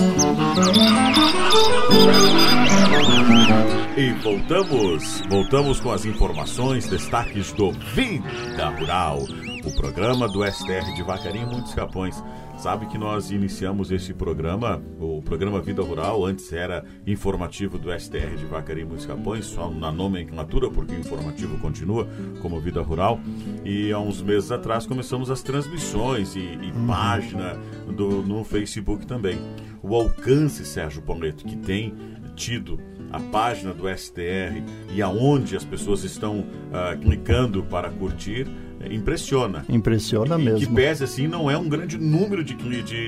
E voltamos com as informações, destaques do Vida Rural, o programa do STR de Vacaria e Muitos Capões. Sabe que nós iniciamos esse programa, o programa Vida Rural, antes era informativo do STR de Vacaria e Muitos Capões, só na nomenclatura, porque o informativo continua como Vida Rural. E há uns meses atrás começamos as transmissões e página no Facebook também. O alcance, Sérgio Pauleto, que tem tido a página do STR e aonde as pessoas estão clicando para curtir, impressiona. Impressiona mesmo. Que pese assim, não é um grande número de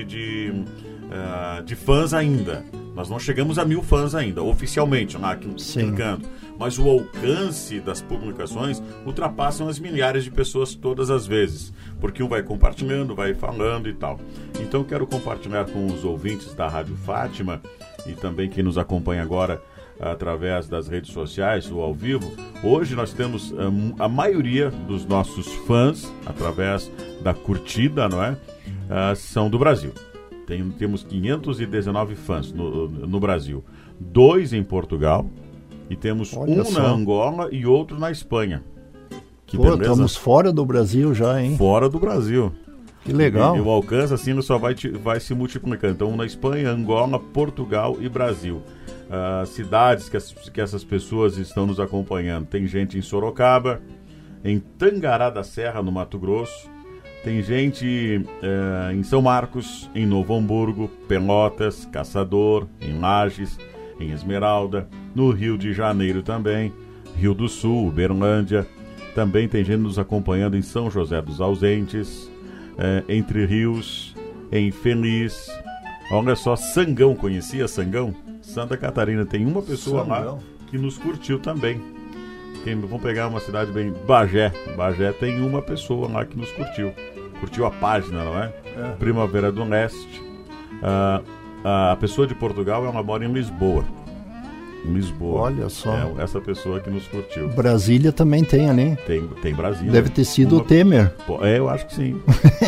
fãs ainda. Nós não chegamos a 1000 fãs ainda, oficialmente, lá clicando. Mas o alcance das publicações ultrapassam as milhares de pessoas todas as vezes. Porque um vai compartilhando, vai falando e tal. Então eu quero compartilhar com os ouvintes da Rádio Fátima e também quem nos acompanha agora através das redes sociais ou ao vivo. Hoje nós temos a maioria dos nossos fãs, através da curtida, não é? São do Brasil. Temos 519 fãs no Brasil, 2 em Portugal e temos na Angola e outro na Espanha. Que beleza. Estamos fora do Brasil já, hein? Fora do Brasil. Que legal. E o alcance assim só vai se multiplicando. Então na Espanha, Angola, Portugal e Brasil. Cidades que essas pessoas estão nos acompanhando. Tem gente em Sorocaba, em Tangará da Serra, no Mato Grosso. Tem gente em São Marcos, em Novo Hamburgo, Pelotas, Caçador, em Lages, em Esmeralda, no Rio de Janeiro também, Rio do Sul, Uberlândia. Também tem gente nos acompanhando em São José dos Ausentes, Entre Rios, em Feliz. Olha só, Sangão, conhecia Sangão? Santa Catarina, tem uma pessoa lá que nos curtiu também. Vamos pegar uma cidade bem... Bagé tem uma pessoa lá que nos curtiu a página, não é? Primavera do Leste. A pessoa de Portugal, ela mora em Lisboa. Olha só. Essa pessoa que nos curtiu. Brasília também tem ali. Tem Brasília. Deve ter sido o Temer. Eu acho que sim.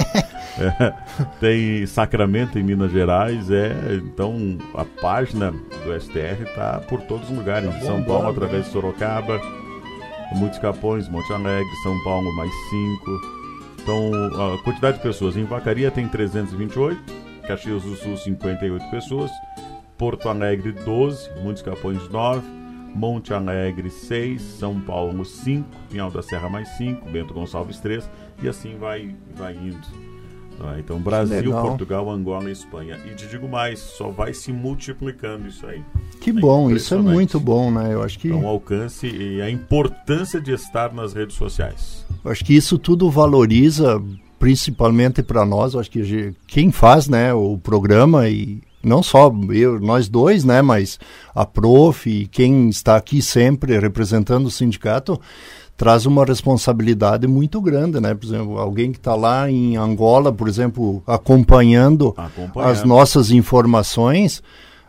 Tem Sacramento em Minas Gerais. Então a página do STR está por todos os lugares. Em São Paulo, através de Sorocaba, Muitos Capões, Monte Alegre, São Paulo mais 5. Então a quantidade de pessoas em Vacaria tem 328, Caxias do Sul 58 pessoas, Porto Alegre 12, Muitos Capões 9, Monte Alegre 6, São Paulo 5, Pinhal da Serra mais 5, Bento Gonçalves 3, e assim vai indo. Então Brasil, Portugal, Angola e Espanha. E te digo mais, só vai se multiplicando isso aí. Que bom, isso é muito bom, né? Eu acho que... Então o alcance e a importância de estar nas redes sociais. Eu acho que isso tudo valoriza, principalmente para nós. Eu acho que quem faz, né, o programa, e não só nós dois, né, mas a Prof e quem está aqui sempre representando o sindicato, traz uma responsabilidade muito grande, né? Por exemplo, alguém que está lá em Angola, por exemplo, acompanhando as nossas informações,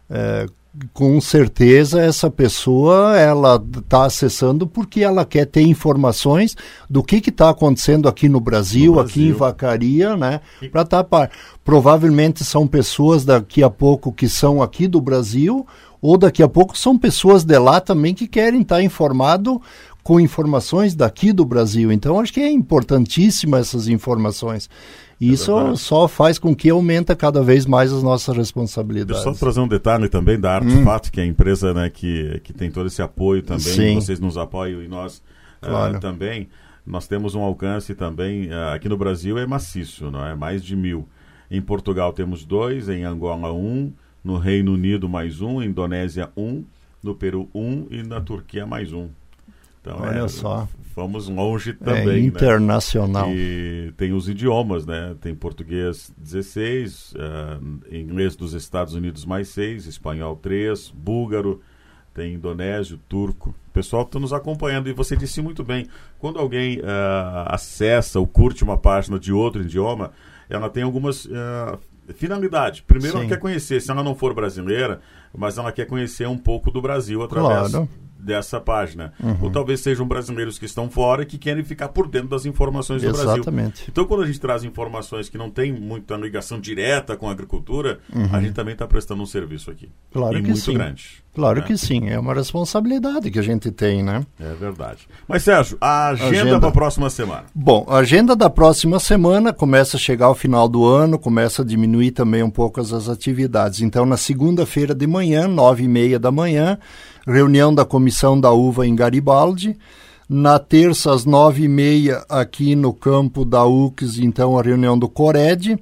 com certeza essa pessoa, ela está acessando porque ela quer ter informações do que está acontecendo aqui no Brasil, aqui em Vacaria, né? Para estar provavelmente são pessoas daqui a pouco que são aqui do Brasil, ou daqui a pouco são pessoas de lá também que querem estar informado com informações daqui do Brasil. Então, acho que é importantíssima essas informações. Isso só faz com que aumenta cada vez mais as nossas responsabilidades. Deixa eu só trazer um detalhe também da Artefato, que é a empresa, né, que tem todo esse apoio também. Sim. Vocês nos apoiam e nós também. Nós temos um alcance também, aqui no Brasil é maciço, não é? Mais de 1000. Em Portugal temos 2, em Angola 1, no Reino Unido mais 1, Indonésia 1, no Peru 1 e na Turquia mais 1. Então, olha só. Vamos longe também. Internacional. Né? E tem os idiomas, né? Tem português 16, inglês dos Estados Unidos mais 6, espanhol 3, búlgaro, tem indonésio, turco. O pessoal está nos acompanhando e você disse muito bem, quando alguém acessa ou curte uma página de outro idioma, ela tem algumas finalidades. Primeiro, ela quer conhecer, se ela não for brasileira, mas ela quer conhecer um pouco do Brasil através dessa página. Ou talvez sejam brasileiros que estão fora e que querem ficar por dentro das informações do Brasil. Então, quando a gente traz informações que não tem muita ligação direta com a agricultura, a gente também está prestando um serviço aqui. Claro e que muito sim. grande. Claro que sim, é uma responsabilidade que a gente tem, né? É verdade. Mas, Sérgio, a agenda para a próxima semana? Bom, a agenda da próxima semana começa a chegar ao final do ano, começa a diminuir também um pouco as atividades. Então, na segunda-feira de manhã, 9h30 da manhã, reunião da Comissão da Uva em Garibaldi. Na terça, às 9h30, aqui no campo da UCS, então, a reunião do Cored.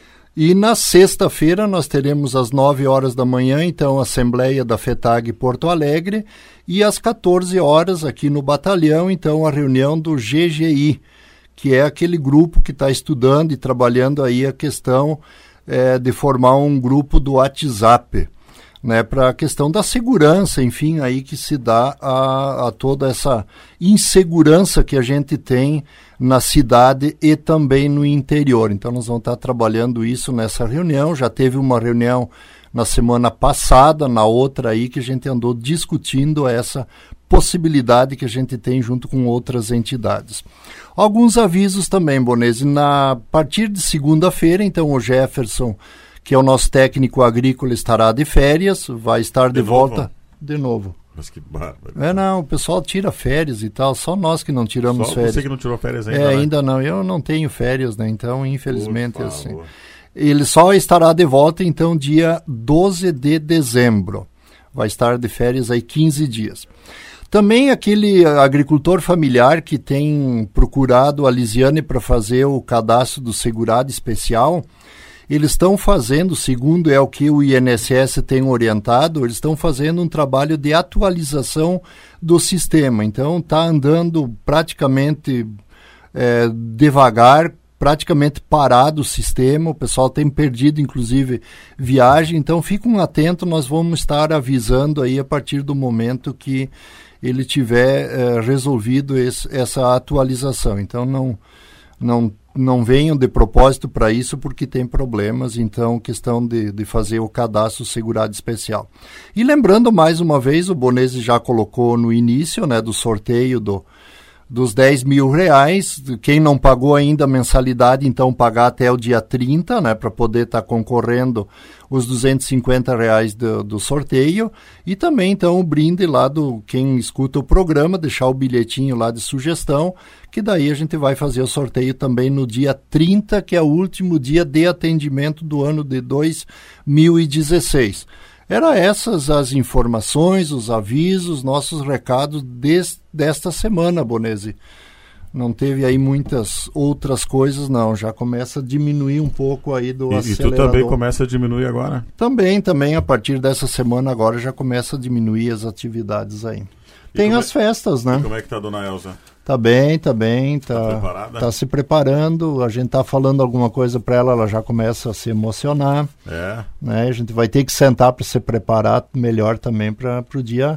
E na sexta-feira nós teremos às 9 horas da manhã, então, a Assembleia da FETAG Porto Alegre, e às 14 horas aqui no batalhão, então, a reunião do GGI, que é aquele grupo que está estudando e trabalhando aí a questão de formar um grupo do WhatsApp, né, para a questão da segurança, enfim, aí que se dá a toda essa insegurança que a gente tem na cidade e também no interior. Então, nós vamos estar trabalhando isso nessa reunião. Já teve uma reunião na semana passada, na outra aí, que a gente andou discutindo essa possibilidade que a gente tem junto com outras entidades. Alguns avisos também, Bonese. A partir de segunda-feira, então, o Jefferson, que é o nosso técnico agrícola, estará de férias, vai estar de volta de novo. Mas que bárbaro. Não, o pessoal tira férias e tal, só nós que não tiramos férias. Só você que não tirou férias ainda, né? Ainda não, eu não tenho férias, né, então infelizmente assim. Ele só estará de volta, então, dia 12 de dezembro, vai estar de férias aí 15 dias. Também aquele agricultor familiar que tem procurado a Lisiane para fazer o cadastro do segurado especial, eles estão fazendo, segundo é o que o INSS tem orientado, eles estão fazendo um trabalho de atualização do sistema. Então, está andando praticamente devagar, praticamente parado o sistema, o pessoal tem perdido, inclusive, viagem. Então, fiquem atentos, nós vamos estar avisando aí a partir do momento que ele tiver resolvido essa atualização. Então, não venham de propósito para isso porque tem problemas, então questão de fazer o cadastro segurado especial. E lembrando mais uma vez, o Bonese já colocou no início, né, do sorteio dos R$10.000, quem não pagou ainda a mensalidade, então pagar até o dia 30, né, para poder estar concorrendo os R$250 do sorteio, e também então o brinde lá do quem escuta o programa, deixar o bilhetinho lá de sugestão, que daí a gente vai fazer o sorteio também no dia 30, que é o último dia de atendimento do ano de 2016. Eram essas as informações, os avisos, nossos recados desta semana, Bonese. Não teve aí muitas outras coisas, não. Já começa a diminuir um pouco aí do acelerador. E tu também começa a diminuir agora? Também, a partir dessa semana agora já começa a diminuir as atividades aí. Tem as festas, né? E como é que tá a dona Elza? Tá bem. Tá preparada? Tá se preparando, a gente tá falando alguma coisa para ela já começa a se emocionar. Né? A gente vai ter que sentar para se preparar melhor também para o dia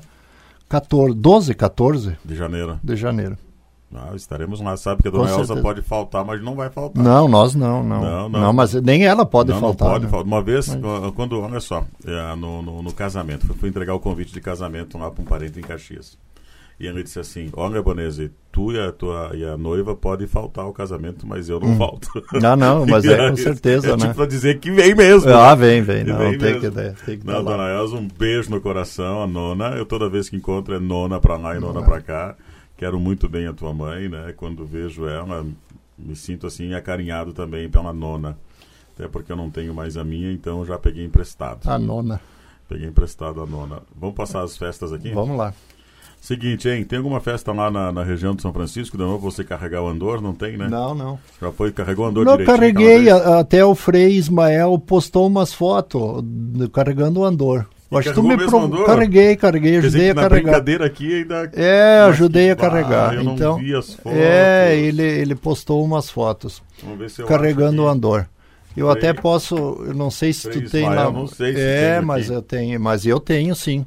14 de janeiro. Estaremos lá, sabe que a dona Elza pode faltar, mas não vai faltar. Não, nós não. Não, mas nem ela pode faltar. Não pode faltar. Uma vez, quando, olha só, no casamento, fui entregar o convite de casamento lá para um parente em Caxias. E ele disse assim: olha, Bonese, tu e a noiva podem faltar ao casamento, mas eu não falto. Não, mas com certeza, né? Tipo pra dizer que vem mesmo. Vem. Não, tem que dar lá. Dona Elza, um beijo no coração, a nona. Eu toda vez que encontro é nona pra lá e nona pra cá. Quero muito bem a tua mãe, né? Quando vejo ela, me sinto assim acarinhado também pela nona. Até porque eu não tenho mais a minha, então eu já peguei emprestado. A nona. Peguei emprestado a nona. Vamos passar as festas aqui? Vamos lá. Seguinte, hein? Tem alguma festa lá na região de São Francisco? De novo você carregar o andor? Não tem, né? Não. Já carregou o andor direitinho? Não, carreguei. Até o Frei Ismael postou umas fotos carregando o andor. Acho que tu me Carreguei, ajudei a carregar. Brincadeira aqui ainda. ajudei a carregar. Eu então, não vi as fotos. Ele postou umas fotos. Vamos ver se eu carregando o andor. Eu até posso, eu não sei se tu tem lá. Não sei se tem mas eu tenho sim.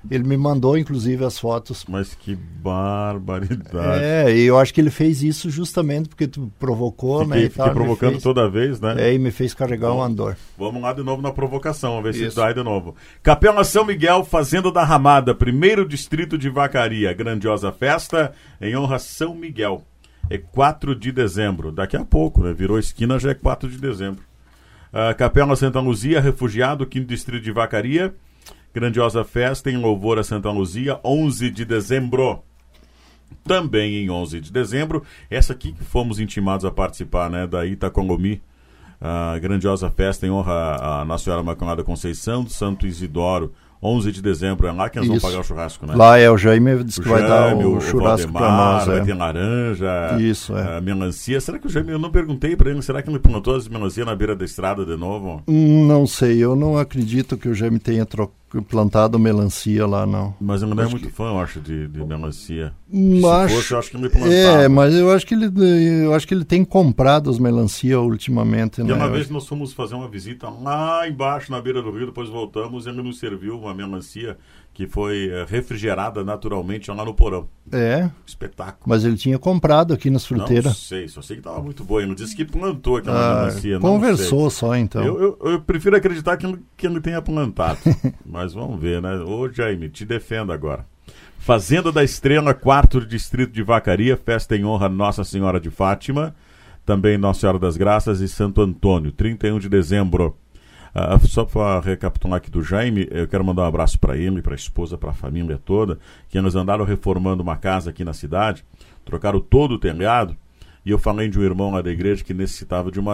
Ele me mandou, inclusive, as fotos. Mas que barbaridade. E eu acho que ele fez isso justamente porque tu provocou, né? Fiquei provocando toda vez, né? E me fez carregar um andor. Vamos lá de novo na provocação, vamos ver se dá de novo. Capela São Miguel, Fazenda da Ramada, 1º Distrito de Vacaria. Grandiosa festa em honra São Miguel. É 4 de dezembro. Daqui a pouco, né? Virou esquina, já é 4 de dezembro. Capela Santa Luzia, refugiado, 5º Distrito de Vacaria. Grandiosa festa em louvor a Santa Luzia, 11 de dezembro. Também em 11 de dezembro, essa aqui que fomos intimados a participar, né, da Itacolomi, grandiosa festa em honra a Nossa Senhora Imaculada Conceição do Santo Isidoro, 11 de dezembro. É lá que nós vamos pagar o churrasco, né? Lá o Jaime disse que vai dar o churrasco para nós. Vai ter laranja, melancia. Será que o Jaime, eu não perguntei para ele, será que ele plantou as melancias na beira da estrada de novo? Não sei, eu não acredito que o Jaime tenha plantado melancia lá, não. Mas ele não é muito fã, eu acho, de melancia. Se fosse, eu acho que ele plantava. Mas eu acho que ele tem comprado as melancias ultimamente. E uma vez nós fomos fazer uma visita lá embaixo, na beira do rio, depois voltamos e ele nos serviu uma melancia que foi refrigerada naturalmente lá no porão. Espetáculo. Mas ele tinha comprado aqui nas fruteiras. Não sei, só sei que estava muito boa. Ele não disse que plantou aquela melancia. Conversou só, então. Eu prefiro acreditar que ele tenha plantado. Mas vamos ver, né? Ô, Jaime, te defendo agora. Fazenda da Estrela, 4º Distrito de Vacaria, festa em honra a Nossa Senhora de Fátima, também Nossa Senhora das Graças e Santo Antônio, 31 de dezembro. Só para recapitular aqui do Jaime, eu quero mandar um abraço para ele, para a esposa, para a família toda, que eles andaram reformando uma casa aqui na cidade, trocaram todo o telhado, e eu falei de um irmão lá da igreja que necessitava de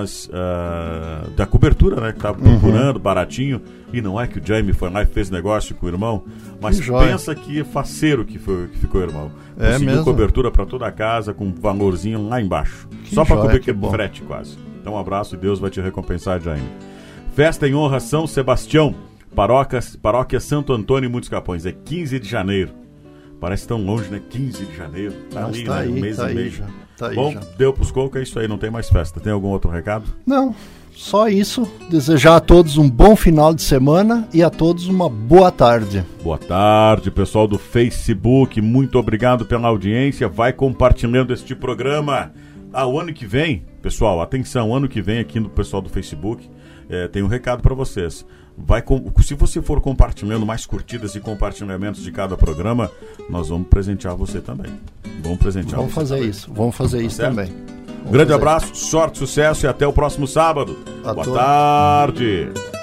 da cobertura, né, que estava procurando, baratinho, e não é que o Jaime foi lá e fez negócio com o irmão, mas pensa que é faceiro que ficou o irmão. Conseguiu cobertura para toda a casa com um valorzinho lá embaixo, só para cobrir aquele frete quase. Então um abraço e Deus vai te recompensar, Jaime. Festa em honra São Sebastião, paróquia Santo Antônio e Muitos Capões, é 15 de janeiro. Parece tão longe, né? 15 de janeiro. Tá ali, né? Um mês e meio. Bom, deu pros cocos, é isso aí, não tem mais festa. Tem algum outro recado? Não, só isso. Desejar a todos um bom final de semana e a todos uma boa tarde. Boa tarde, pessoal do Facebook. Muito obrigado pela audiência. Vai compartilhando este programa. O ano que vem, pessoal, atenção, ano que vem aqui no pessoal do Facebook, tem um recado para vocês. Se você for compartilhando mais curtidas e compartilhamentos de cada programa, nós vamos presentear você também. Vamos fazer isso também. Grande abraço, sorte, sucesso e até o próximo sábado. Boa tarde.